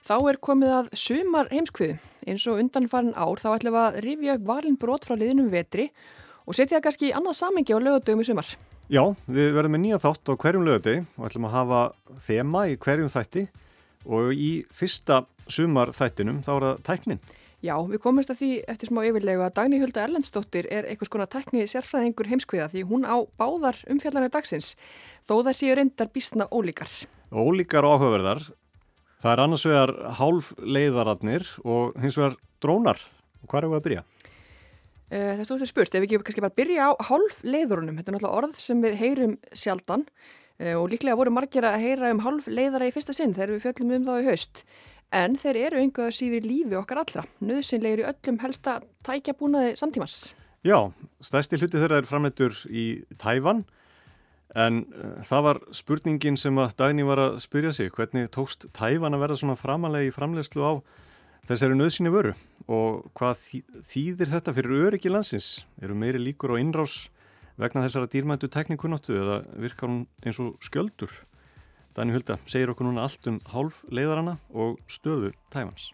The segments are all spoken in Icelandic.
Þá komið að sumar heimskviðu. Eins og undanfarin ár þá ætlum við að rifja upp valin brot frá liðnum vetri og setja það kannski í annað samhengi á laugardögum í sumar. Já, við verðum með nýja þátt á hverjum laugardegi og ætlum að hafa þema í hverjum þætti og í fyrsta sumar þættinum þá það tæknin. Já, við komumst að því eftir smá yfirlegu að Dagný Hulda Erlendsdóttir einhvers konar tækni sérfræðingur heimskviða því hún á báðar umfjallanir dagsins, þó það séu reyndar býsna ólíkar. Ólíkar og áhugaverðar. Það annars vegar hálfleiðararnir og hins vegar drónar. Og hvað við að byrja? Það stóð spurt, ef við ekki kannski bara byrja á hálfleiðurunum. Þetta náttúrulega orð sem við heyrum sjaldan og líklega voru margir að heyra hálfleiðara í fyrsta sinn þegar við fjöllum þá í haust. En þeir engu síður lífi okkar allra, nauðsynlegir í öllum helsta tækjabúnaði samtímans. Já, stærsti hluti þeirra framleiddur í Tævan, en það var spurningin sem að Dagný var að spyrja sig, hvernig tókst Tævan að verða svona framalega í framleiðslu á þessari nauðsynni vöru og hvað þýðir þetta fyrir öryggi landsins? Eru meiri líkur á innrás vegna þessara dýrmætu tæknikunnáttu eða virkar hún eins og skjöldur? Dagný Hulda segir okkur núna allt hálfleiðarana og stöðu Tævans.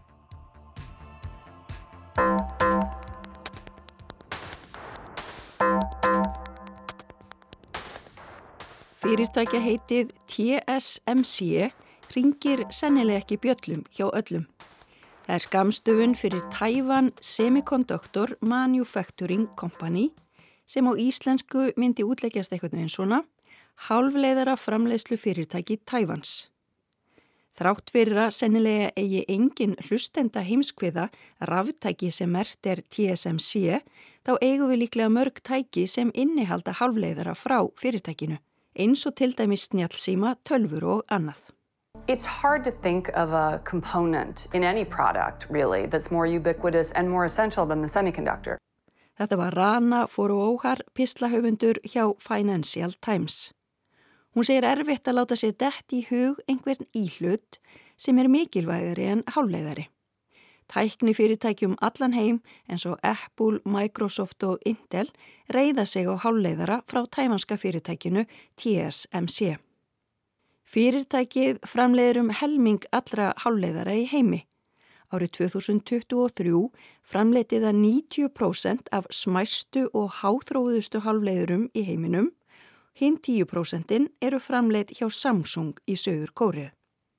Fyrirtækja heitið TSMC hringir sennilega ekki bjöllum hjá öllum. Það skammstöfun fyrir Taiwan Semiconductor Manufacturing Company sem á íslensku myndi útleggjast eitthvað eins svona hálfleiðara framleiðslu fyrirtæki Tævans. Þrátt fyrir að sennilega eigi engin hlustenda heimskviða raftæki sem merkt TSMC, þá eigum við líklega mörg tæki sem innihalda hálfleiðara frá fyrirtækinu, eins og til dæmis snjallsíma, tölvur og annað. It's hard to think of a component in any product, really, that's more ubiquitous and more essential than the semiconductor. Þetta var Rana Foroohar, pislahöfundur hjá Financial Times. Hún segir erfitt að láta sér dett í hug einhvern íhlut sem mikilvægari en hálfleiðari. Tækni fyrirtækjum allan heim eins og Apple, Microsoft og Intel reiða sig á hálfleiðara frá tævanska fyrirtækinu TSMC. Fyrirtækið framleiðir helming allra hálfleiðara í heimi. Árið 2023 framleiddi það 90% af smæstu og háþróuðustu hálfleiðurum í heiminum. Hinn 10% eru framleidd hjá Samsung í Suður Kóreu.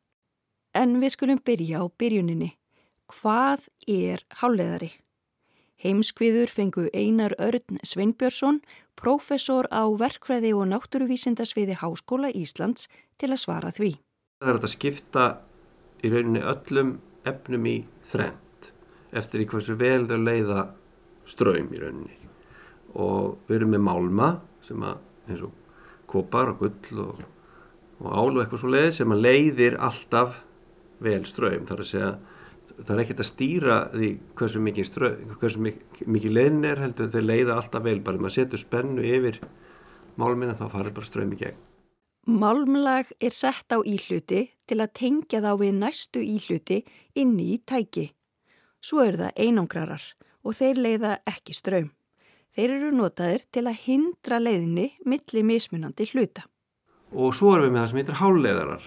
En við skulum byrja á byrjuninni. Hvað hálfleiðari? Heimskviður fengu Einar Örn Sveinbjörnsson, prófessor á verkfræði og náttúruvísindasviði Háskóla Íslands til að svara því. Það að skipta í rauninni öllum efnum í þrennt eftir í hversu vel þau leiða straum í rauninni. Og við erum með málma sem eins og kopar og gull og ál og eitthvað svo leið sem leiðir alltaf vel straum. Það ekkert að stýra því hversu mikið leiðin heldur þau leiða alltaf vel. Bara maður setur spennu yfir málmina þá farir bara straum í gegn. Málmlag sett á íhluti til að tengja þá við næstu íhluti inni í tæki. Svo það einangrarar og þeir leiða ekki straum. Þeir eru notaðir til að hindra leiðinni milli mismunandi hluta. Og svo erum við með það sem heitir hálfleiðarar.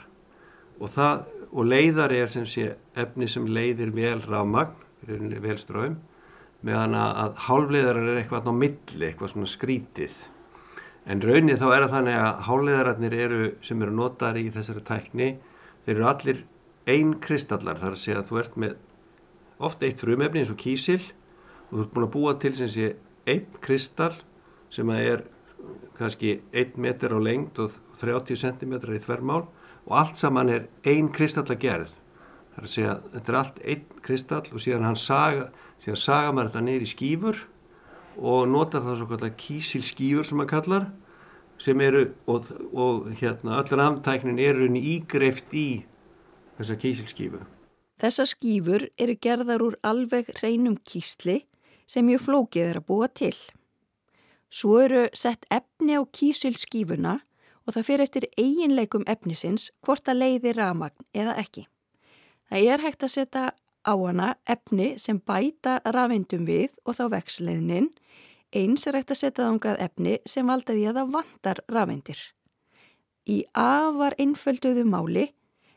Og leiðari sem sé efni sem leiðir vel rafmagn, vel straum, meðan að hálfleiðarar eitthvað á milli, eitthvað svona skrítið. En raunin þá það þannig að hálfleiðararnir sem eru notaðir í þessari tækni, þeir eru allir einkristallar. Það að segja að þú ert með oft eitt frumefni eins og kísil og þú ert búin að búa til sem sé einn kristall sem kannski 1 meter á lengd og 30 centimetrar í þvermál og allt saman ein kristalla gerð. Það að segja að þetta allt einn kristall og síðan saga maður þetta niður í skífur og notar það svo kallar kísilskífur sem maður kallar sem og öll rafmagntæknin ígreift í þessa kísilskífu. Þessar skífur eru gerðar úr alveg hreinum kísli sem mjög flókið að búa til. Svo eru sett efni á kísilskífuna og það fer eftir eiginleikum efnisins hvort það leiðir rafmagn eða ekki. Það hægt að setja á hana efni sem bæta rafeindum við og þá vex leiðnin, eins hægt að setja þangað efni sem valda því að það vantar rafeindir. Í afar einfölduðu máli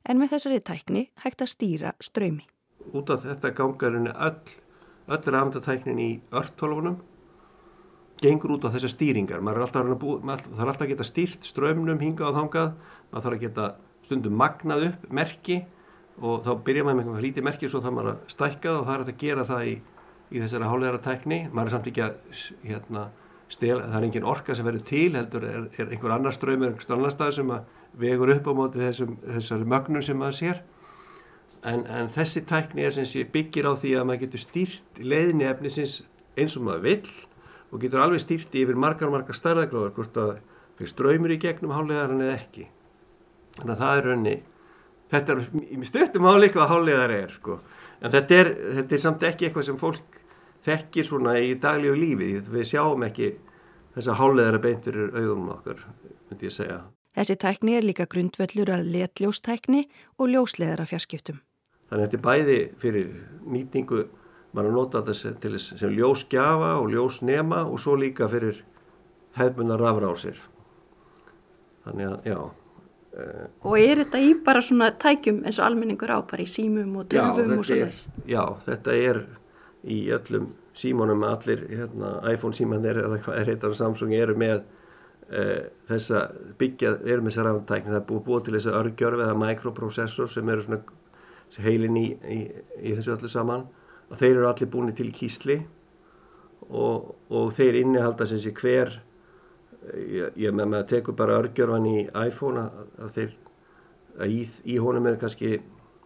en með þessari tækni hægt að stýra straumi. Út af þetta gangarinn öll rafeindatæknin í örtólfunum gengur út á þessar stýringar. Það þarf alltaf að geta stýrt straumnum hingað og þangað, maður þarf að geta stundum magnað upp merki og þá byrjar maður með eitthvað lítið merki og svo þarf maður að stækka það og það er að gera það í þessari hálfleiðaratækni. Maður er samt ekki að það er engin orka sem verður til, heldur er einhver annar straumur, einhver annar stað sem að vegur upp á móti þessari mögnun sem maður sér. En þessi tækni er sem sé byggir á því að maður getur stýrt leiðni efnisins eins og maður vill og getur alveg stýrt yfir margar stærðargráður hvort að fyrir straumur í gegnum hálfleiðaran eða ekki. Þannig að það er raunni, þetta er í stuttum máli eitthvað hálfleiðar er, sko. En þetta er samt ekki eitthvað sem fólk þekkir svona í daglegu lífi. Við sjáum ekki þessa hálfleiðara beintur í augunum okkar, myndi ég segja. Þessi tækni er líka grundvöllur að letljóstækni og ljósleiðara fjarskiptum. Þannig að þetta er bæði fyrir nýtingu, maður nota þetta sem ljósgjafa og ljósnema og svo líka fyrir hefðbundnar rafrásir. Þannig að, já. Og er þetta í bara svona tækjum eins og almenningur á, bara í símum og tölvum og svona þess? Já, þetta er í öllum símanum, allir iPhone símanir eða hvað er heitar Samsung eru með þessa eru með þessa rafeindatækni. Það er búið til þessa örgjörfi eða microprocessor sem eru svona heilin í þessu öllu saman og þeir eru allir búinir til kísli og þeir innihalda sem sé hver maður tekur bara örgjörfan í iPhone að í honum er kannski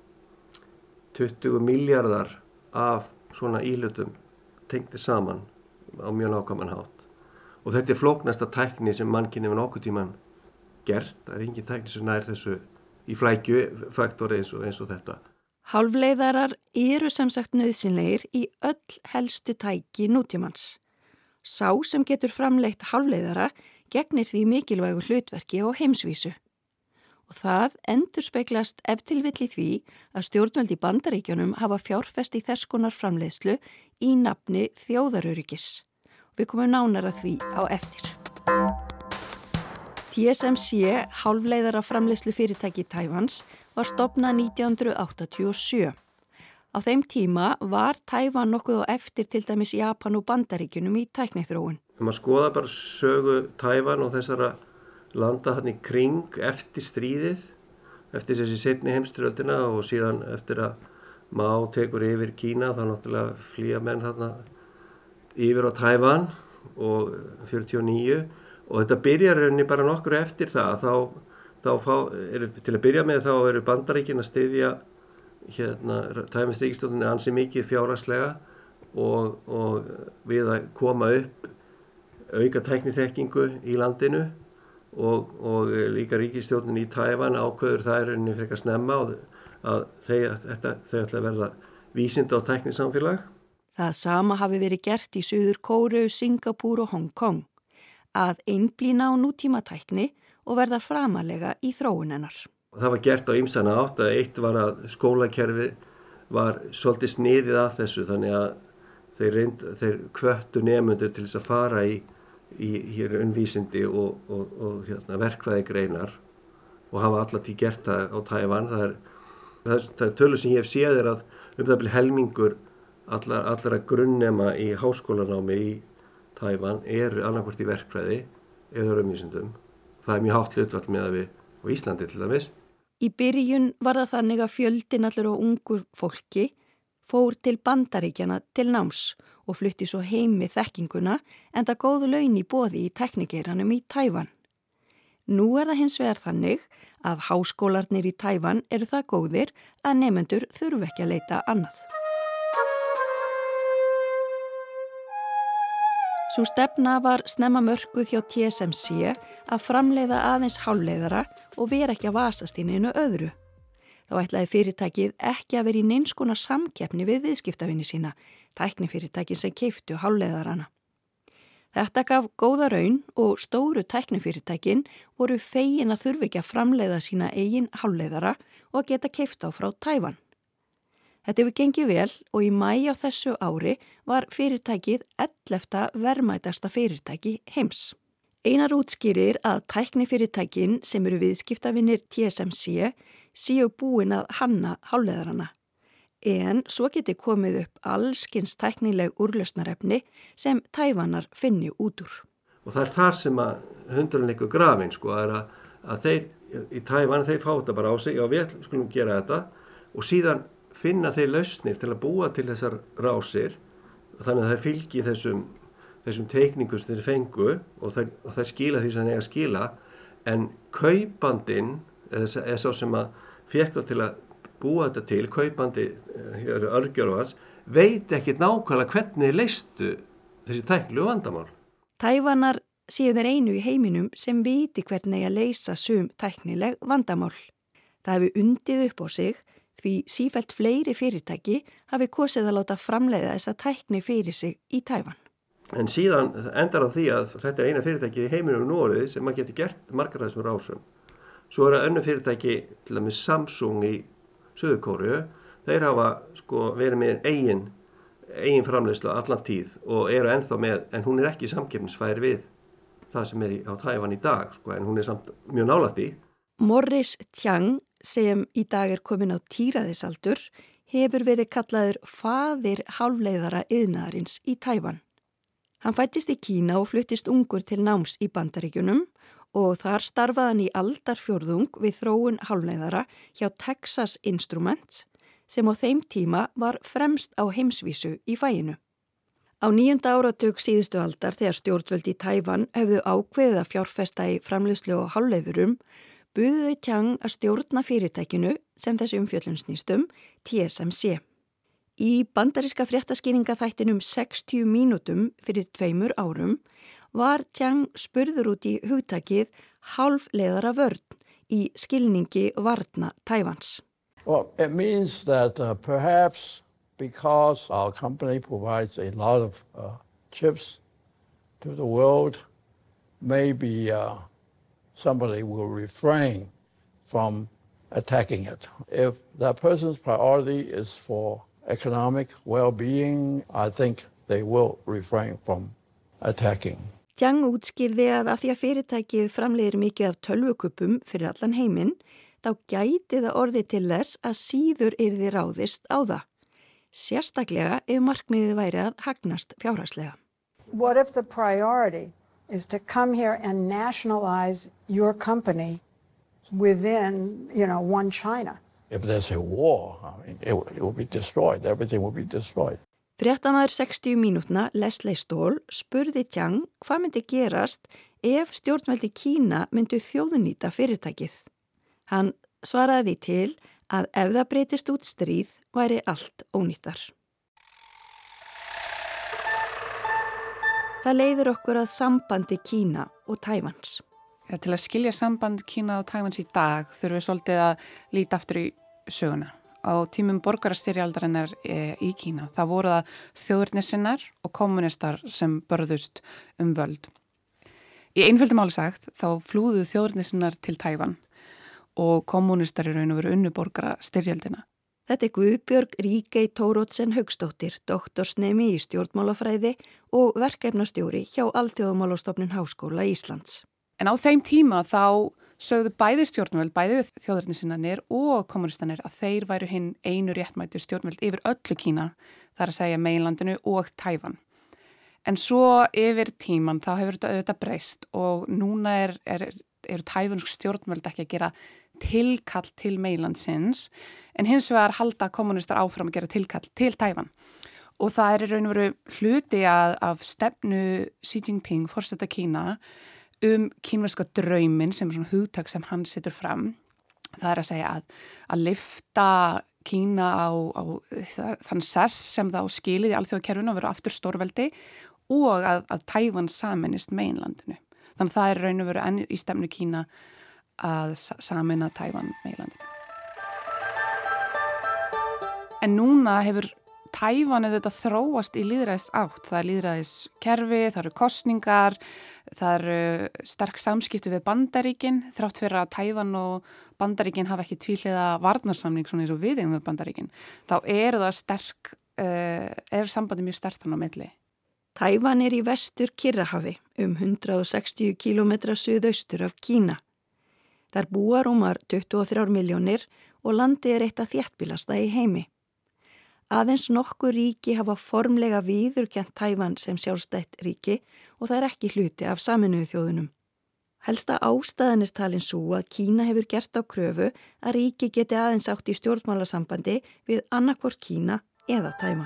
20 miljardar af svona íhlutum tengdir saman á mjög nákvæman hátt. Og þetta er flóknasta tækni sem mannkinn hefur nokkuð tíman gert. Það er engin tækni sem nær þessu í flækjufaktori eins og þetta. Hálfleiðarar eru sem sagt nauðsynlegir í öll helstu tæki nútímans. Sá sem getur framleitt hálfleiðara gegnir því mikilvægu hlutverki á heimsvísu. Og það endurspeglast ef til vill í því að stjórnvöld í Bandaríkjunum hafa fjárfest í þess konar framleiðslu í nafni þjóðaröryggis. Við komum nánar að því á eftir. TSMC, hálfleiðara framleiðslu fyrirtæki Taívans, var stofnað 1987. Á þeim tíma var Taívan nokkuð á eftir til dæmis Japan og Bandaríkjunum í tækniþróun. Maður skoða bara sögu Taívan og þessara landa hann í kring eftir stríðið, eftir þessi seinni heimsstyrjöldina og síðan eftir að Mao tekur yfir Kína, þá náttúrulega flýja menn þarna yfir á Taívan og 49 og þetta byrjar rauninni bara nokkru eftir það, til að byrja með þá eru Bandaríkin að styðja Taívans ríkisstjórninni ansi mikið fjárhagslega og við að koma upp auka tækniþekkingu í landinu og líka ríkisstjórnin í Taívan ákveður það er rauninni frekar snemma og að þau ætla að verða vísinda og tæknisamfélag. Það sama hafi verið gert í Suður Kóreu, Singapúr og Hong Kong, að einblína á nútímatækni og verða framalega í þróun hennar. Það var gert á ýmsan hátt að eitt var að skólakerfi var svolítið sniðið af þessu þannig að þeir hvöttu nemendur til þess að fara í vísindi og verkfræðigreinar og hafa alltaf gert það á Taívan. Það er tölur sem ég hef séð er að það byrja helmingur allra grunnnema í háskólanámi í Taívan eru annarkvort í verkfræði eða raunvísindum. Það er mjög hátt hlutfall miðað við á Íslandi til dæmis. Í byrjun var það þannig að fjöldinn allur á ungu fólki fór til Bandaríkjanna til náms og flutti svo heim með þekkinguna enda góðu laun í boði í teknikeiranum í Taívan. Nú er það hins vegar þannig að háskólarnir í Taívan eru það góðir að nemendur þurfi ekki að leita annað. Sú stefna var snemma mörkuð hjá TSMC að framleiða aðeins hálfleiðara og vera ekki að vasast í neinu öðru. Þá ætlaði fyrirtækið ekki að vera í neins konar samkeppni við viðskiptavinni sína, tæknifyrirtækin sem keyptu hálfleiðarana. Þetta gaf góða raun og stóru tæknifyrirtækin voru fegin að þurfi ekki að framleiða sína eigin hálfleiðara og að geta keypt á frá Taívan. Þetta hefur gengið vel og í maí á þessu ári var fyrirtækið 11. verðmætasta fyrirtæki heims. Einar útskýrir að tæknifyrirtækin sem eru viðskiptavinir TSMC séu búin að hanna hálfleiðarana. En svo geti komið upp allskins tæknileg úrlausnarefni sem Tævanar finni út úr. Og það þar sem að hundurinn liggur grafinn, sko, að þeir í Tævan, þeir fá þetta bara á sig, já við skulum gera þetta og síðan finna þeir lausnir til að búa til þessar rásir þannig að þeir fylgi þessum teikningum sem þeir fengu og þeir skila því sem þeir eiga að skila en kaupandinn, eða sá sem að fékk þá til að búa þetta til, kaupandi Örgjörvas, veit ekki nákvæmlega hvernig leistu þessi tæknilegu vandamál. Tævanar séu þeir einu í heiminum sem viti hvernig að leysa sum tæknileg vandamál. Það hefur undið upp á sig því sífellt fleiri fyrirtæki hafi kosið að láta framleiða þessa tækni fyrir sig í Tævan. En síðan endar á því að þetta eina fyrirtæki í heiminum Noregi sem maður getur gert margar þessum rásum. Svo önnur fyrirtæki, til dæmis Samsung í Suður-Kóreu, þeir hafa verið með eigin framleiðslu allan tíð og eru ennþá með, en hún ekki samkeppnisfær við það sem á Tævan í dag, en hún samt mjög nálægt í. Morris Tjang, sem í dag komin á tíræðisaldur, hefur verið kallaður faðir hálfleiðara iðnaðarins í Tævan. Hann fæddist í Kína og fluttist ungur til náms í Bandaríkjunum og þar starfaði hann í aldarfjórðung við þróun hálfleiðara hjá Texas Instruments, sem á þeim tíma var fremst á heimsvísu í faginu. Á 9. áratug síðustu aldar þegar stjórnvöld í Tævan höfðu ákveðið að fjárfesta í framleiðslu og hálfleiðurum, buðu þau Tjang að stjórna fyrirtækinu sem þessi umfjöllun snýst TSMC. Í bandaríska fréttaskýringaþættinum 60 mínútum fyrir 2 árum var Tjang spurður út í hugtakið hálfleiðara vörn í skilningi varna Tævans. Well, it means that perhaps because our company provides a lot of chips to the world, maybe somebody will refrain from attacking it. If that person's priority is for economic well-being, I think they will refrain from attacking. Tjang útskýrði að af því að fyrirtækið framleiðir mikið af tölvukuppum fyrir allan heiminn, þá gæti það orðið til þess að síður yrði ráðist á það. Sérstaklega ef markmiðið væri að hagnast fjárhagslega. What if the priority is to come here and nationalize your company within, one China? If there's a war, it will be destroyed. Everything will be destroyed. Fréttamaður 60 mínútna Leslie Stoll spurði Tjang hvað myndi gerast ef stjórnveldi Kína myndu þjóðnýta fyrirtækið. Hann svaraði til að ef það breytist út stríð væri allt ónýttar. Það leiðir okkur að sambandi Kína og Tævans. Ja, til að skilja samband Kína og Tævans í dag þurfum við svolítið að líta aftur í söguna. Á tímum borgarastyrjaldarinnar í Kína, það voru það þjóðurnissinnar og kommunistar sem börðust völd. Í einföldu máli sagt þá flúðu þjóðurnissinnar til Tævan og kommunistar í raun og veru unnu borgarastyrjaldina. Þetta Guðbjörg Ríkey Thoroddsen Hauksdóttir, doktorsnemi í stjórnmálafræði og verkefnastjóri hjá Alþjóðamálastofnun Háskóla Íslands. En á þeim tíma þá sögðu bæði stjórnvöld, bæði þjóðurnissinnarnir og kommunistanir að þeir væru hinn einu réttmætu stjórnvöld yfir öllu Kína, þar að segja meginlandinu og Tævan. En svo yfir tíman þá hefur þetta auðvitað breyst og núna eru tævansk stjórnvöld ekki að gera tilkall til meginlandsins en hins vegar halda kommunistar áfram að gera tilkall til Tævan. Og það í raun og veru hluti af stefnu Xi Jinping, forseta Kína, kínverska drauminn sem svona hugtak sem hann setur fram. Það að segja að lyfta Kína á þann sess sem þá skilið í alþjóðakerfinu að vera aftur stórveldi og að Tævan sameinist meginlandinu. Þannig að það raun og veru enn í stefnu Kína að sameina Tævan meginlandinu. En núna hefur Tævan auðvitað þróast í lýðræðis átt. Það lýðræðiskerfi, það eru kosningar, það eru sterk samskipti við Bandaríkin, þrátt fyrir að Tævan og Bandaríkin hafa ekki tvíhliða varnarsamning svona eins og við eigum við Bandaríkin. Þá er sambandi mjög sterkt hann á milli. Tævan í vestur Kyrrahafi 160 km suðaustur af Kína. Þar búa rúmar 23 milljónir og landið er eitt af þéttbýlasta í heimi. Aðeins nokkur ríki hafa formlega viðurkennt Tævan sem sjálfstætt ríki og það er ekki hluti af Sameinuðu þjóðunum. Helsta ástæðan er talin svo að Kína hefur gert á kröfu að ríki geti aðeins átt í stjórnmálasambandi við annarkvort Kína eða Tævan.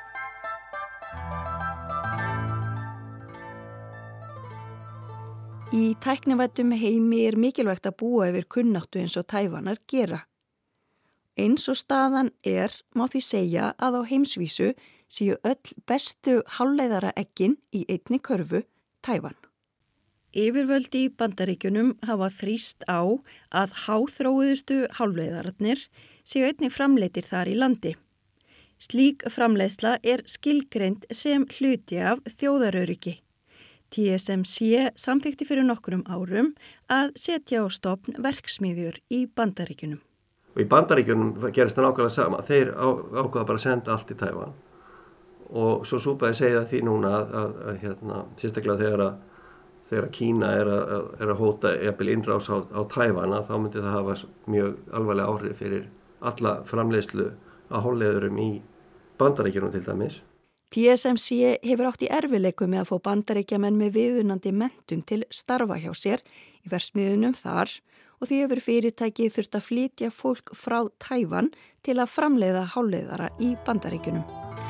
Í tæknivæddum heimi er mikilvægt að búa yfir kunnáttu eins og Tævanar gera. Eins og staðan er, má því segja að á heimsvísu séu öll bestu hálfleiðara eggin í einni körfu Tævan. Yfirvöldi í Bandaríkjunum hafa þrýst á að háþróuðustu hálfleiðararnir séu einnig framleiddir þar í landi. Slík framleiðsla er skilgreind sem hluti af þjóðaröryggi. TSMC samþykkti fyrir nokkrum árum að setja á stofn verksmiðjur í Bandaríkjunum. Og í Bandaríkjunum gerist það nákvæmlega sama. Þeir ákvaða bara að senda allt í Tævan. Og svo súpaði segja því núna að sérstaklega þegar Kína er að hóta jafnvel innrás á Tævan, þá myndi það hafa mjög alvarlega áhrif fyrir alla framleiðslu á hálfleiðurum í Bandaríkjunum til dæmis. TSMC hefur átt í erfiðleikum með að fá Bandaríkjamenn með viðunandi menntun til starfa hjá sér í verksmiðjunum þar og því hefur fyrirtækið þurft að flytja fólk frá Tævan til að framleiða hálfleiðara í Bandaríkjunum.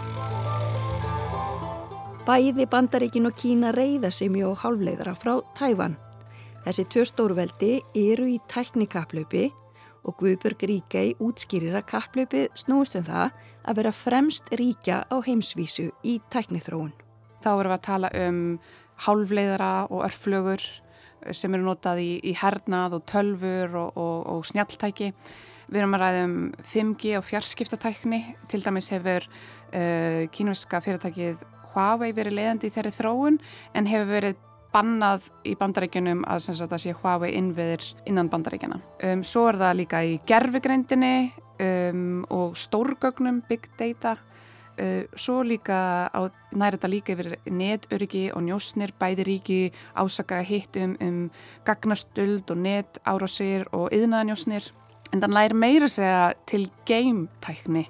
Bæði Bandaríkin og Kína reiða sig mjög á hálfleiðara frá Tævan. Þessi tvö stórveldi eru í tæknikapphlaupi og Guðbjörg Ríkey útskýrir að kapphlaupið snúist það að vera fremst ríkja á heimsvísu í tækniþróun. Þá erum við að tala hálfleiðara og örflögur sem eru notað í hernað og tölvur og snjalltæki. Við erum að ræða 5G og fjarskiptatækni. Til dæmis hefur kínverska fyrirtækið Huawei verið leiðandi í þeirri þróun en hefur verið bannað í Bandaríkjunum að það sé Huawei innviðir innan Bandaríkjana. Svo er það líka í gervigreindinni og stórgögnum, big data. Svo líka nær þetta líka yfir netöryggi og njósnir, bæði ríki ásaka hitt gagnastöld og netárásir og iðnaðarnjósnir. En það nær meira segja til game-tækni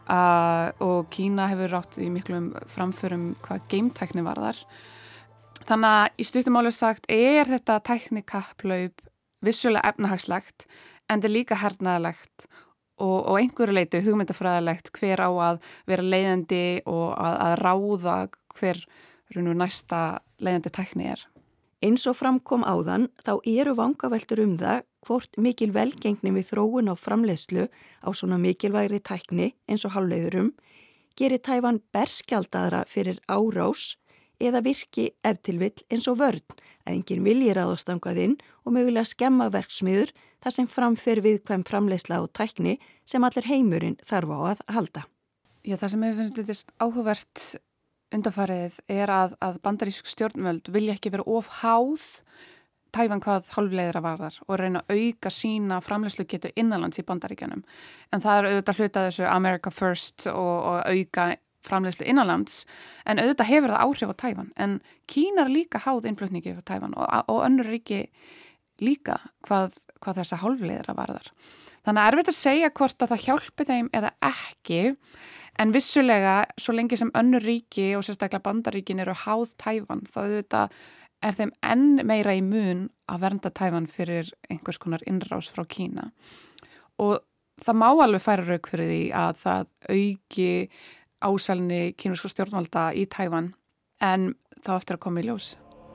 og Kína hefur átt í miklum framförum hvað game-tækni varðar. Þannig að í stuttumáli sagt þetta tæknikapplaup vissulega efnahagslegt en þetta er líka hernaðarlegt og einhverju leyti hugmyndafræðilegt hver á að vera leiðandi og að ráða hver næsta leiðandi tækni er. Eins og framkom áðan þá eru vangaveltur það hvort mikil velgengni við þróun á framleiðslu á svona mikilvægri tækni eins og hálfleiðurum gerir Tævan berskjaldaðra fyrir árás eða virki ef til vill eins og vörn að enginn vilji ráðast þangað inn og mögulega skemma verksmiður þar sem framfer viðkvæm framleiðsla og tækni sem allir heimurinn þarf á að halda. Já, það sem hefur finnst litist áhugavert undanfarið er að bandarísk stjórnvöld vilja ekki vera of háð Tævan hvað hálfleiðara varðar og reyna að auka sína framleiðslugetu innanlands í Bandaríkjunum. En það er auðvitað hluta þessu America First og auka framleiðslu innanlands, en auðvitað hefur það áhrif á Tævan. En Kína er líka háð innflutningi á Tævan og önnur ríki líka hvað þessa hálfleiðara varðar. Þannig að erfitt að segja hvort að það hjálpi þeim eða ekki, en vissulega svo lengi sem önnur ríki og sérstaklega Bandaríkin eru háð Tævan, þá auðvitað er þeim enn meira í mun að vernda Tævan fyrir einhvers konar innrás frá Kína. Og það má alveg færa rauk fyrir því að það auki ásælni kínverskra stjórnvalda í Tævan, en þá eftir að koma í ljós.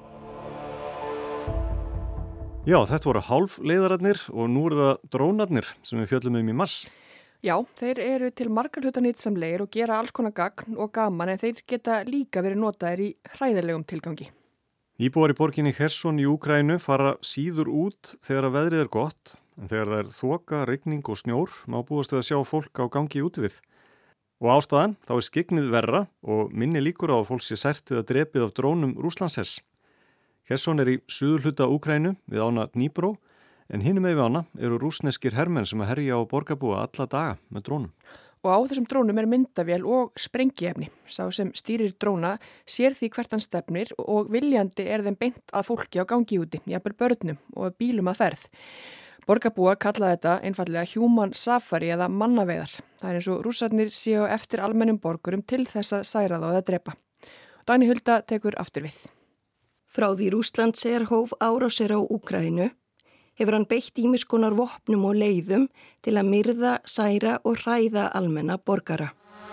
Já, þetta voru hálfleiðararnir og nú eru það drónarnir sem við fjöllum í mars. Já, þeir eru til margar hluta nýtsamlegir og gera alls konar gagn og gaman en þeir geta líka verið notaðir í hræðilegum tilgangi. Íbúar í borginni Kherson í Úkraínu fara síður út þegar að veðrið er gott, en þegar það er þoka, rigning og snjór má búast við að sjá fólk á gangi út við. Og ástæðan, þá er skygnið verra og minni líkur á að fólk sé sært eða drepið af drónum Rússlandshers. Kherson er í suðurhluta Úkraínu við ána Dnípró, en hinum við ána eru rússneskir hermenn sem að herja á borgarbúa alla daga með drónum. Og á þessum drónum er myndavél og sprengiefni. Sá sem stýrir dróna sér því hvert hann stefnir og viljandi er þeim beint að fólki á gangi úti, jafnvel börnum og bílum að ferð. Borgarbúar kalla þetta einfallega human safari eða mannaveiðar. Það eins og rússarnir séu eftir almennum borgurum til þess að særa þá eða drepa. Dagný Hulda tekur aftur við. Frá því Rússland hóf árásir á Úkraínu hefur hann beitt ýmiss konar vopnum og leiðum til að myrða, særa og hræða almenna borgara.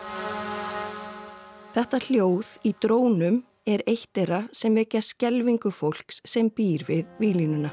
Þetta hljóð í drónum eitt þeirra sem vekja skelfingu fólks sem býr við víglínuna.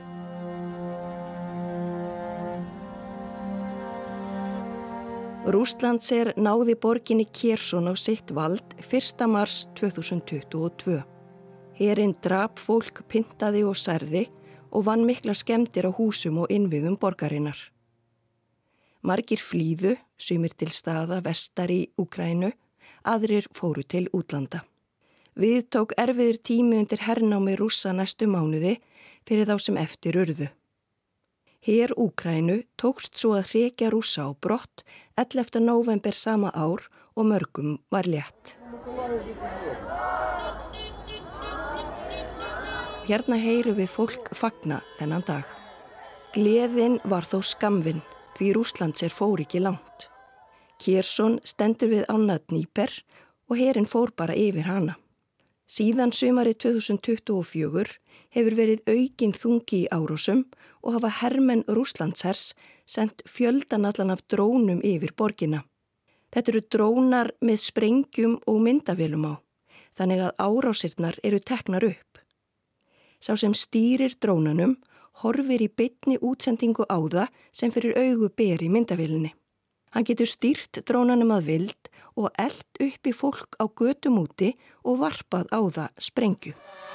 Rússland náði borginni Kherson á sitt vald 1. mars 2022. Herinn drap fólk, pyntaði og særði og vann miklar skemmdir á húsum og innviðum borgarinnar. Margir flýðu, sumir til staða vestar í Úkraínu, aðrir fóru til útlanda. Við tók erfiður tími undir hernámi Rússa næstu mánuði fyrir þá sem eftir urðu. Her Úkraínu tókst svo að hrekja Rússa á brott 11. nóvember sama ár og mörgum var létt. Hérna heyrum við fólk fagna þennan dag. Gleðin var þó skammvinn því Rússland fór ekki langt. Kherson stendur við ána Dníper og herinn fór bara yfir hana. Síðan sumarið 2024 hefur verið aukinn þungi í árásum og hafa hermenn Rússlandshers sent fjöldanallan af drónum yfir borgina. Þetta eru drónar með sprengjum og myndavélum á, þannig að árásirnar eru teknar upp. Sá sem stýrir drónanum horfir í beinni útsendingu á það sem fyrir augu ber í myndavélinni. Hann getur stýrt drónanum að vild og elt upp í fólk á götum úti og varpað á það sprengju.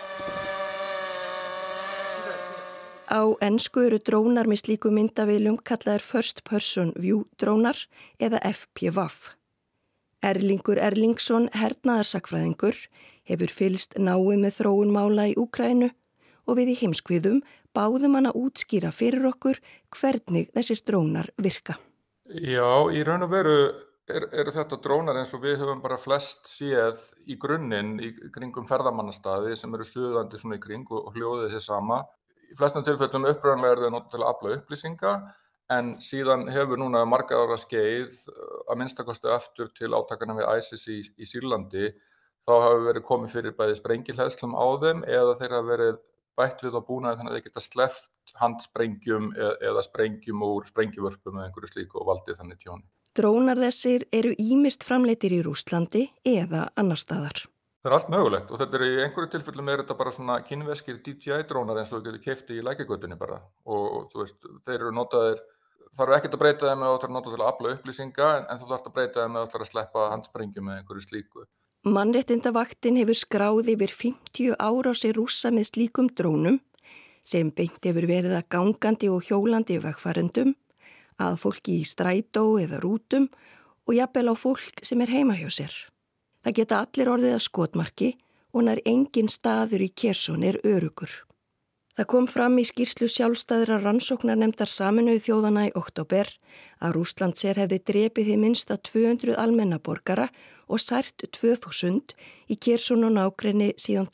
Á ensku eru drónar með slíku myndavélum kallaðir First Person View drónar eða FPV. Erlingur Erlingsson, hernaðarsakfræðingur, hefur fylgst náið með þróun mála í Úkraínu og við í heimskviðum báðum hann að útskýra fyrir okkur hvernig þessir drónar virka. Já, í raun og veru eru þetta drónar eins og við höfum bara flest séð í grunninn í kringum ferðamannastaði sem eru suðandi svona í kring og hljóðið þið sama. Í flestum tilfellum upprunlega þeir notaðir til að afla upplýsinga en síðan hefur núna marga ára skeið að minnstakosti aftur til átakana við ISIS í Sýrlandi þá hafi verið komið fyrir bæði sprengihleðslum á þeim eða þeir hafa verið bætt við á búnaði þannig að þeir geta sleppt handsprengjum eða sprengjum úr sprengjuvörpum eða einhverju slíku og valdið þannig tjóni. Drónar þessir eru ýmist framleiddir í Rússlandi eða annar staðar. Það allt mögulegt og þetta í einhverju tilfellum þetta bara svona kínverskir DJI-drónar eins og þú getur keypt í Lækjagötunni bara og þú veist, þeir eru notaðir, þarf ekkert að breyta þeim eða þú þarf að nota til að afla upplýsinga en þú þarf að breyta þeim eða þú þarf að sleppa handsprengjum eða einhverju slíku. Mannréttindavaktin hefur skráð yfir 50 árásir Rússa með slíkum drónum sem beint hefur verið að gangandi og hjólandi vegfarendum, að fólki í strætó eða rútum og jafnvel á fólk sem heima hjá sér. Það geta allir orðið að skotmarki og nær engin staður í Kherson öruggur. Það kom fram í skýrslu sjálfstæðra rannsóknarnefndar Sameinuðu þjóðanna í október að Rússland hefði drepið hið minnsta 200 almenna borgara og sært 2000 í Kherson og nágrenni síðan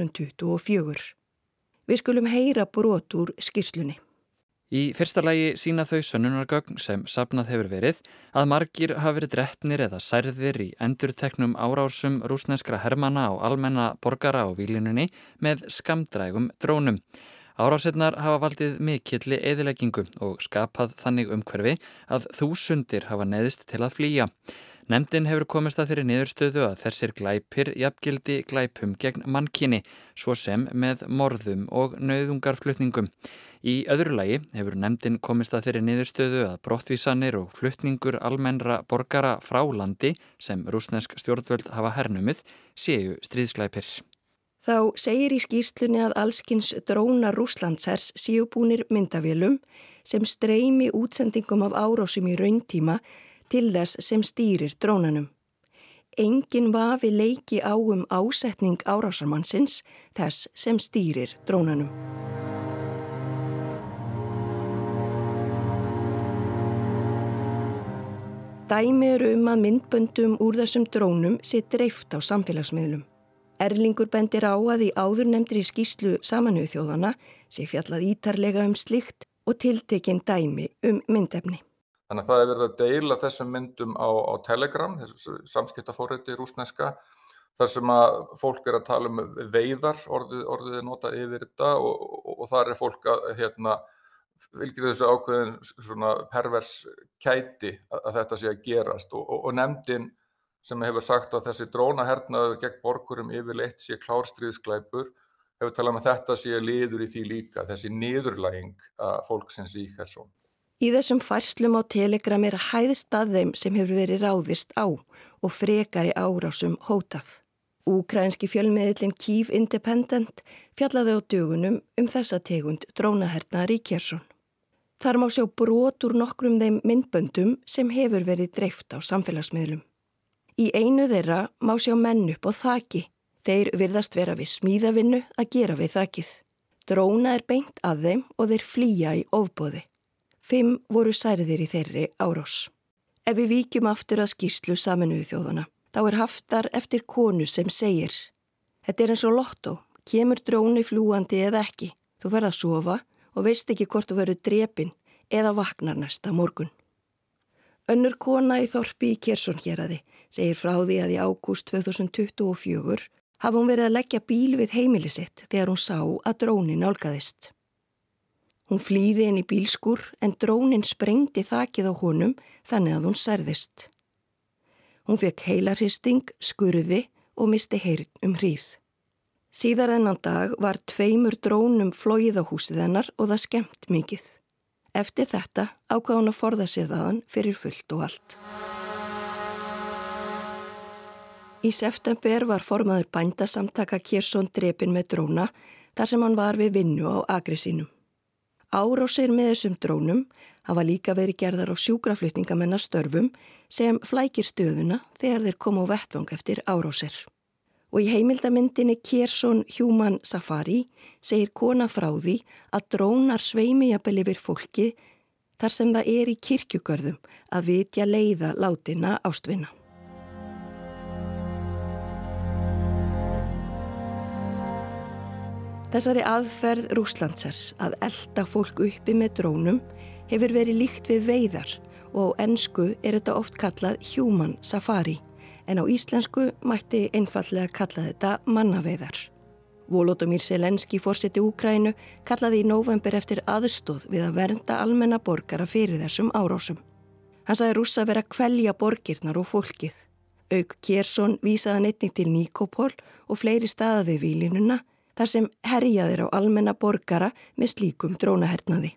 2024. Við skulum heyra brot úr skýrslunni. Í fyrsta lagi sýna þau sönnunargögn sem safnað hefur verið að margir hafa verið drepnir eða særðir í endurteknum árásum rússneskra hermanna á almenna borgara á víglínunni með skammdrægum drónum. Árásirnar hafa valdið mikilli eyðileggingu og skapað þannig umhverfi að þúsundir hafa neyðst til að flýja. Nefndin hefur komist að þeirri niðurstöðu að þessir glæpir jafngildi glæpum gegn mannkyni, svo sem með morðum og nauðungarflutningum. Í öðru lagi hefur nefndin komist að þeirri niðurstöðu að brottvísanir og flutningur almennra borgara frá landi sem rússnesk stjórnvöld hafa hernumið séu stríðsglæpir. Þá segir í skýrslunni að allskins drónar Rússlandshers séu búnir myndavélum sem streymi útsendingum af árásum í rauntíma til þess sem stýrir drónanum. Engin vafi leiki á ásetning árásarmannsins þess sem stýrir drónanum. Dæmi eru að myndböndum úr þessum drónum sé dreift á samfélagsmiðlum. Erlingur bendir á að í áðurnefndri skýrslu Sameinuðu þjóðanna sé fjallað ítarlega slíkt og tiltekin dæmi myndefni. Þannig að það verið að deila þessum myndum á Telegram, þessu samskiptaforriti rússneska, þar sem að fólk að tala veiðar, orðið notað yfir þetta og þar fólk að fylgir þessu ákveðin svona pervers kæti að þetta sé að gerast og nefndin sem hefur sagt að þessi drónahernaður gegn borgurum yfirleitt sé klárstríðsglæpur hefur talað að þetta sé liður í því líka, þessi niðurlæging fólksins í Kherson. Í þessum færslum á Telegram hæðst að þeim sem hefur verið ráðist á og frekari árásum hótað. Úkraínski fjölmiðillinn Kyiv Independent fjallaði á dögunum þessa tegund drónahernaðar í Kherson. Þar má sjá brot úr nokkrum þeim myndböndum sem hefur verið dreift á samfélagsmiðlum. Í einu þeirra má sjá menn upp á þaki. Þeir virðast vera við smíðavinnu að gera við þakið. Dróna beint að þeim og þeir flýja í ofboði. 5 voru særðir í þeirri árás. Ef við víkjum aftur að skýrslu Sameinuðu þjóðanna, þá Haftar eftir konu sem segir: Þetta eins og lottó, kemur dróni fljúandi eða ekki. Þú ferð að sofa og veist ekki hvort þú verður drepinn eða vaknar næsta morgun. Önnur kona í þorpi í Kherson héraði segir frá því að í ágúst 2024 hafi hún verið að leggja bíl við heimili sitt þegar hún sá að drónin nálgaðist. Hún flýði inn í bílskúr en drónin sprengdi þakið á honum þannig að hún særðist. Hún fekk heilarhristing, skurði og misti heyrn hríð. Síðar þennan dag var 2 drónum flogið á húsið hennar og það skemmt mikið. Eftir þetta ákvað hún að forða sér þaðan fyrir fullt og allt. Í september var formaður bændasamtaka Kherson drepinn með dróna þar sem hann var við vinnu á akri sínum. Árásir með þessum drónum hafa líka verið gerðar á sjúkraflutningamenn að störfum sem flækir stöðuna þegar þeir koma á vettvang eftir árásir. Og í heimildamyndinni Kherson Human Safari segir kona frá því að drónar sveimi jafnvel yfir fólki þar sem það í kirkjugörðum að vitja leiða látinna ástvina. Þessari aðferð Rússlandshers að elta fólk uppi með drónum hefur verið líkt við veiðar og á ensku þetta oft kallað Human Safari en á íslensku mætti einfallega kalla þetta mannaveiðar. Volodymyr Zelenský forseti Úkraínu kallaði í nóvember eftir aðstoð við að vernda almenna borgara fyrir þessum árásum. Hann sagði Rússa vera að kvelja borgirnar og fólkið. Auk Kherson vísaði hann einnig til Nikopol og fleiri staða við vílinuna þar sem herjaðir á almenna borgara með slíkum drónahernaði.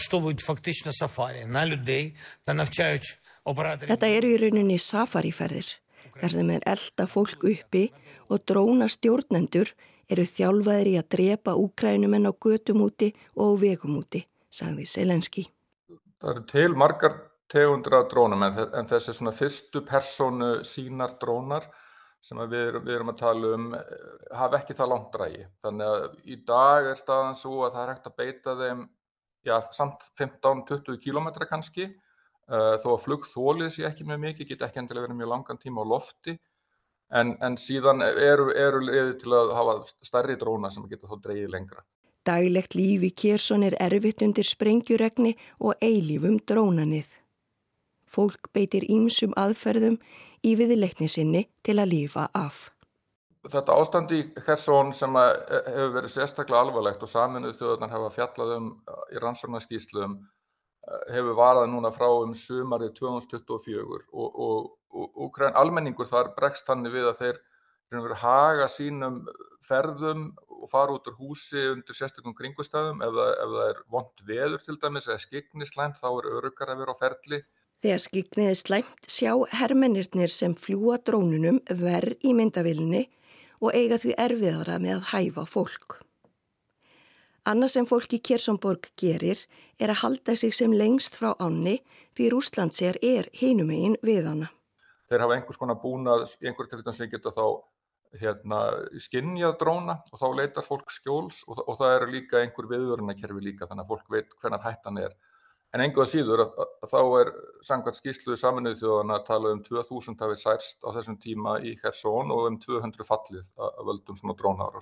Þetta í rauninni safariferðir, þar sem elta fólk uppi og drónastjórnendur eru þjálfaðir í að drepa Úkraínumenn á götum úti og vegum úti, sagði Zelenský. Það eru til margar tegundir af drónum en þessi svona fyrstu persónu sínar drónar sem við erum að tala hafa ekki það langt dragi. Þannig að í dag staðan svo að það hægt að beita þeim samt 15-20 kilometra kannski, þó að flugþolið sé ekki mjög mikið, geta ekki endilega verið mjög langan tíma á lofti, en síðan eru liðið til að hafa stærri dróna sem geta þó dregið lengra. Daglegt líf í Kherson erfitt undir sprengjuregni og eilífum drónanið. Fólk beitir ýmsum aðferðum í viðleitni sinni til að lifa af. Þetta ástand í Kherson sem hefur verið sérstaklega alvarlegt og Sameinuðu þjóðirnar hafa fjallað í rannsóknarskýrslum hefur varað núna frá sumarið 2024 og almenningur þar bregst þannig við að þeir haga sínum ferðum og fara út úr húsi undir sérstökum kringumstæðum ef það vont veður til dæmis eða skyggnislæmt þá öruggara að vera á ferli. Þegar skyggniði slæmt sjá hermennirnir sem fljúa drónunum verr í myndavélinni og eiga því erfiðara með að hæfa fólk. Annað sem fólk í Khersonborg gerir að halda sig sem lengst frá ánni því Rússlandsher hinumegin við hana. Þeir hafa einhvers konar búnað, einhver tilfellum sem geta þá skynjað dróna og þá leitar fólk skjóls og það eru líka einhver viðvörunarkerfi líka þannig að fólk veit hvenær hættan er. En engu að síður að þá samkvæmt skýrslu Sameinuðu þjóðanna að tala 2000 hafi særst á þessum tíma í Kherson og 200 fallið að völdum svona drónaárása.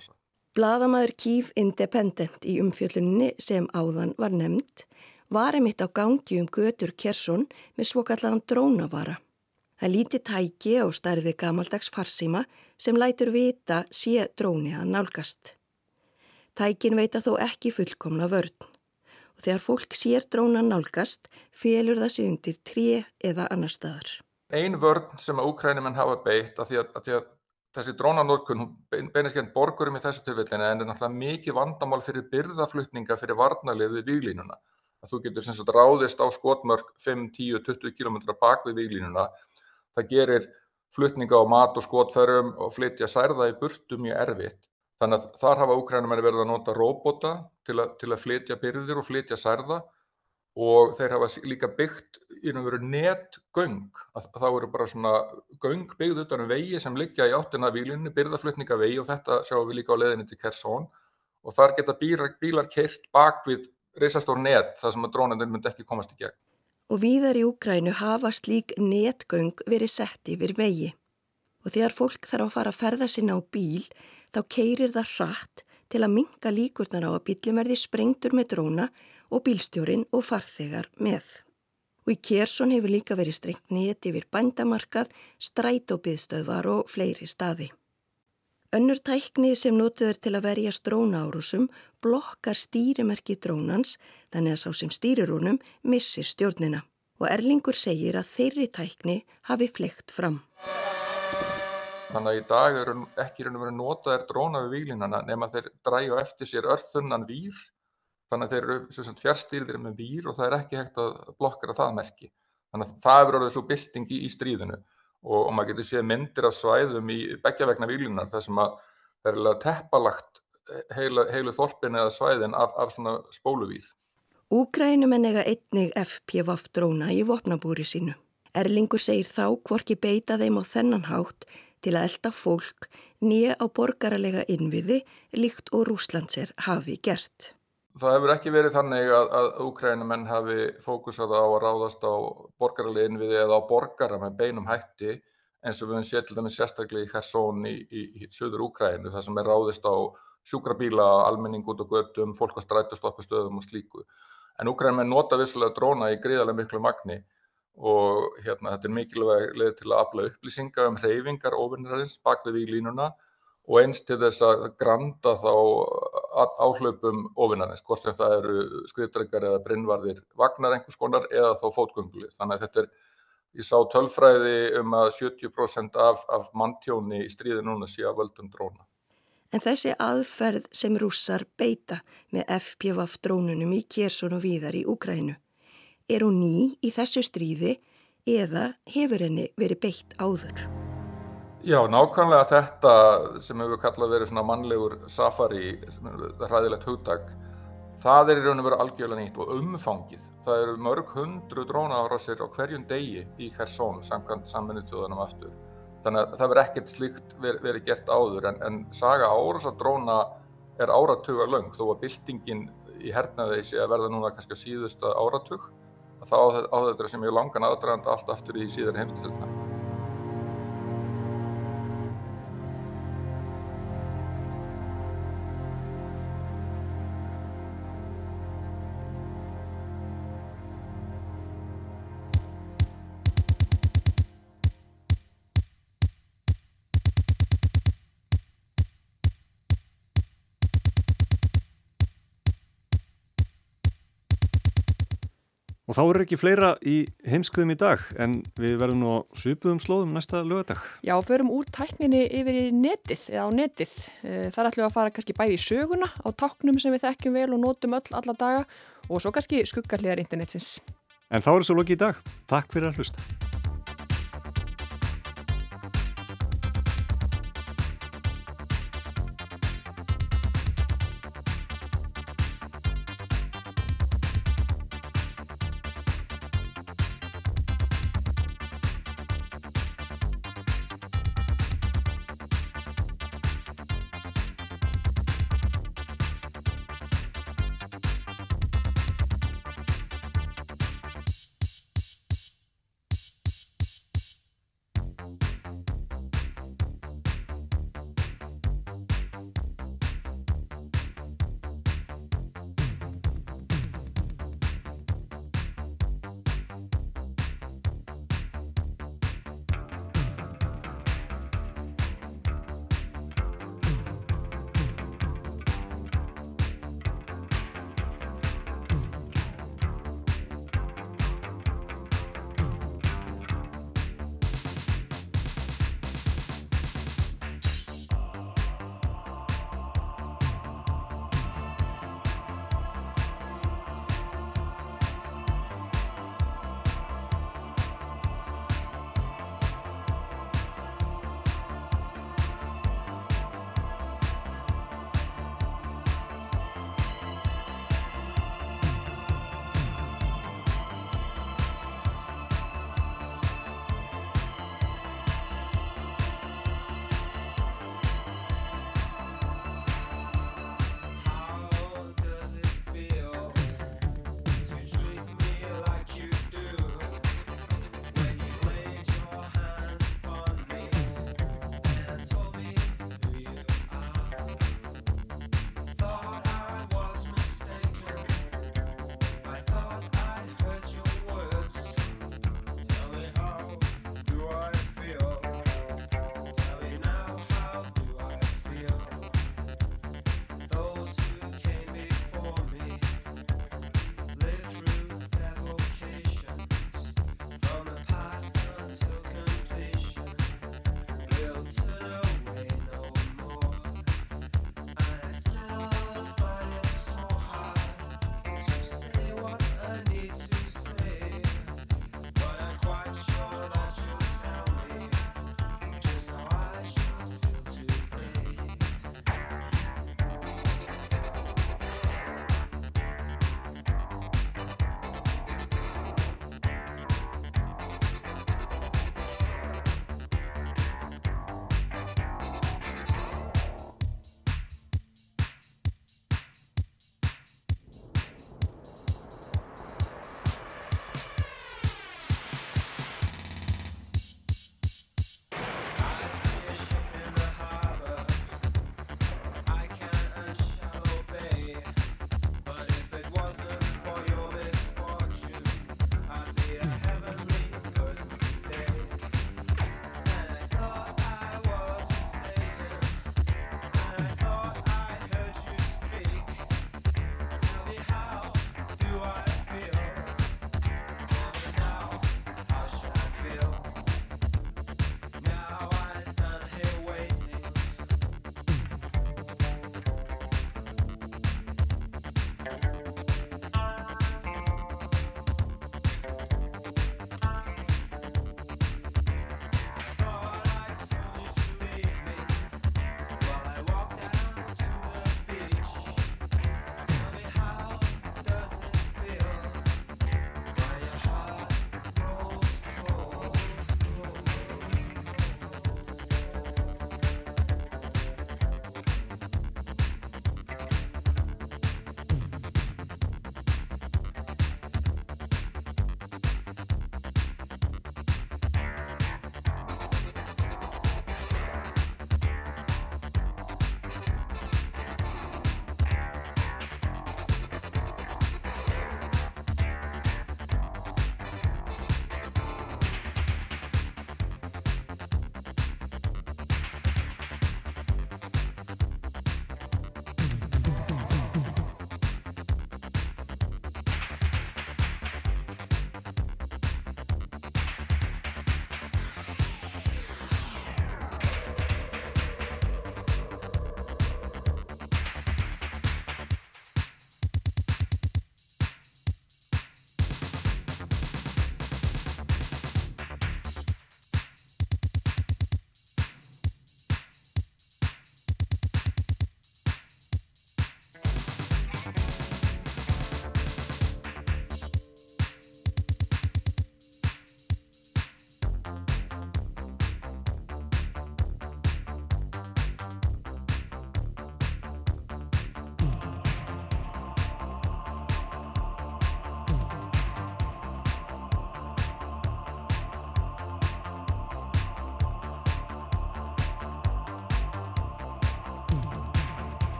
Blaðamaður Kyiv Independent í umfjölluninni sem áðan var nefnd var einmitt á gangi götur Kherson með svokallaðan drónavara. Það lítið tæki á stærði gamaldags farsíma sem lætur vita sé dróni að nálgast. Tækin veita þó ekki fullkomna vörn og þegar fólk sér dróna nálgast felur það sig undir tré eða annar staðar. Ein vörn sem að Úkraínumenn hafa beitt af því að þessi drónanotkun beinist gegn borgurum í þessu tilfellinu en náttúrulega mikið vandamál fyrir birgðaflutninga fyrir varnarlið við víglínuna. Að þú getur sem sagt ráðist á skotmörk 5, 10, 20 km bak við víglínuna. Það gerir flutninga á mat og skotfærum og flytja særða í burtu mjög erfitt. Þannig að þar hafa Úkraínumenn verið að nota róbota til að flytja birgðir og flytja særða og þeir hafa líka byggt í raun og veru netgöng. Þá eru bara svona göng byggð utan vegi sem liggja í áttina af víglínunni, birgðaflutningavegi og þetta sjáum við líka á leiðinni til Kherson og þar geta bílar keyrt bak við risastór net þar sem að drónarnir myndi ekki komast í gegn. Og víðar í Úkraínu hafa slík netgöng verið sett yfir vegi. Og þegar fólk þarf að fara að ferða sinna á bíl, þá keyrir það hratt til að minnka líkurnar á að bíllinn verði sprengtur með dróna og bílstjórinn og farþegar með. Og í Kherson hefur líka verið strengt net yfir bændamarkað, strætóbiðstöðvar og fleiri staði. Önnur tækni sem notuð til að verjast drónaárásum blokkar stýrimerki drónans þannig að sá sem stýrir honum missir stjórnina og Erlingur segir að þeirri tækni hafi fleygt fram. Þannig að í dag eru ekki notaðir dróna við víglínuna nema þeir drægja eftir sér örþunnan vír. Þannig að þeir eru fjärstýrðir með vír og það ekki hægt að blokkara það merki. Þannig að það hefur orðið svo bylting í stríðinu. Og maður getur séð myndir af svæðum í beggja vegna víglínunar þar sem að það er teppalagt heilu þorpin eða svæðin af svona spóluvír. Úkraínumenn eiga einnig FPV dróna í vopnabúri sínu. Erlingur segir þá hvorki beita þeim á þennan hátt til að elta fólk né á borgaralega innviði líkt og Rússlands hafi gert. Það hefur ekki verið þannig að Úkraínumenn hafi fókusað á að ráðast á borgaralega innviði eða á borgara með beinum hætti eins og við höfum séð til dæmis sérstaklega í Kherson í suður Úkraínu þar sem ráðist á sjúkrabíla, almenning út á götum, fólk á strætóstoppustöðum og slíku. En Úkraínumenn nota vissulega dróna í gríðarlega miklu magni og þetta mikilvæg leið til að afla upplýsinga hreyfingar óvinarins bak við víglínuna og eins til þess að granda þá áhlaupum óvinarins, hvort sem það eru skriðdrekar eða brinnvarðir vagnar einhvers konar eða þá fótgöngulið. Þannig að þetta ég sá tölfræði að 70% af manntjóni í stríði núna sé af völdum dróna. En þessi aðferð sem Rússar beita með FPV drónunum í Kherson og víðar í Úkraínu, hún ný í þessu stríði eða hefur henni verið beitt áður? Já, nákvæmlega þetta sem hefur kallað verið svona mannlegur safari, hræðilegt hugtak, það í raun og veru algjörlega nýtt og umfangið. Það eru mörg 100 drónaárásir á hverjum degi í Kherson samkvæmt Sameinuðu þjóðunum aftur. Þannig að það verður ekkert slíkt verið gert áður en saga árásadróna áratugalöng þó að byltingin í hernaði sé að verða núna kannski á síðustu áratug. Þá á þetta sem ég langan aðdraganda allt aftur í síðari heimsstyrjöldina. Og þá ekki fleira í heimskuðum í dag en við verðum nú á svipuðum slóðum næsta laugardag. Já, förum úr tækninni yfir í netið eða á netið. Þar ætlum við að fara kannski bæði í söguna á táknum sem við þekkjum vel og notum alla daga og svo kannski skuggarliðar internetsins. En þá svo lokið í dag. Takk fyrir að hlusta.